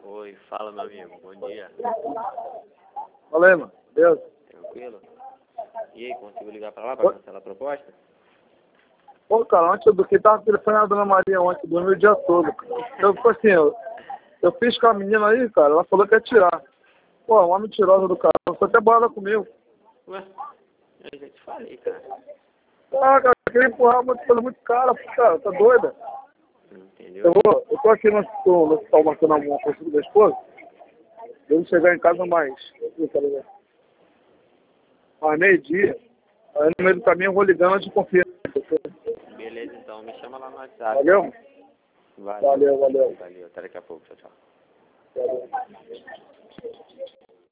Oi, fala meu amigo, bom dia. Fala aí, mano. Beleza? Tranquilo? E aí, conseguiu ligar pra lá pra cancelar a proposta? Pô, cara, ontem do que tava telefonando a Dona Maria ontem, dormiu o dia todo, cara. Eu, tipo assim, eu fiz com a menina aí, cara, ela falou que ia tirar. Pô, uma mentirosa do cara, foi até bola comigo. Ué, eu já te falei, cara. Ah, cara, eu queria empurrar uma coisa muito cara, cara, tá doida? Entendeu? Eu tô aqui no hospital marcando alguma coisa da esposa. Eu vou chegar em casa mais meio-dia. Aí no meio do caminho eu vou ligando de confiança. Beleza, então, me chama lá no WhatsApp. Valeu? Valeu. Valeu. Valeu, até daqui a pouco, tchau, tchau. Valeu.